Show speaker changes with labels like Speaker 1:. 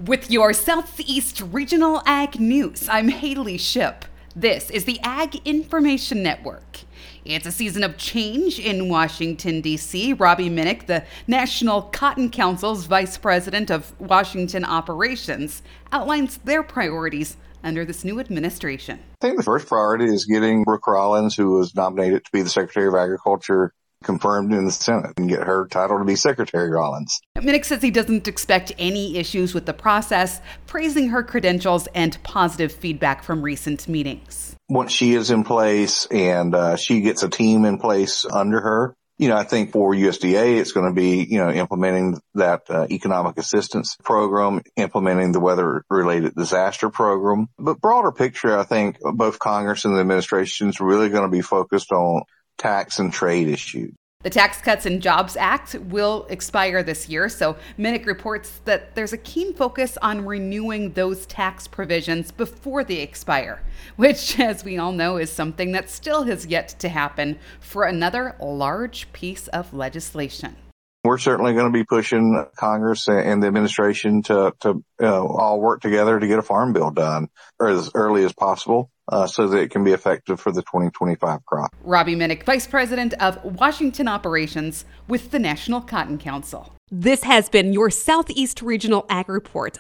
Speaker 1: With your Southeast Regional Ag News, I'm Haley Ship. This is the Ag Information Network. It's a season of change in Washington, D.C. Robbie Minnick, the National Cotton Council's Vice President of Washington Operations, outlines their priorities under this new administration.
Speaker 2: I think the first priority is getting Brooke Rollins, who was nominated to be the Secretary of Agriculture, confirmed in the Senate and get her title to be Secretary Rollins.
Speaker 1: Minnick says he doesn't expect any issues with the process, praising her credentials and positive feedback from recent meetings.
Speaker 2: Once she is in place and she gets a team in place under her, I think for USDA, it's going to be, implementing that economic assistance program, implementing the weather-related disaster program. But broader picture, I think both Congress and the administration is really going to be focused on tax and trade issues.
Speaker 1: The Tax Cuts and Jobs Act will expire this year, so Minnick reports that there's a keen focus on renewing those tax provisions before they expire, which, as we all know, is something that still has yet to happen for another large piece of legislation.
Speaker 2: We're certainly going to be pushing Congress and the administration to all work together to get a farm bill done as early as possible so that it can be effective for the 2025 crop.
Speaker 1: Robbie Minnick, Vice President of Washington Operations with the National Cotton Council.
Speaker 3: This has been your Southeast Regional Ag Report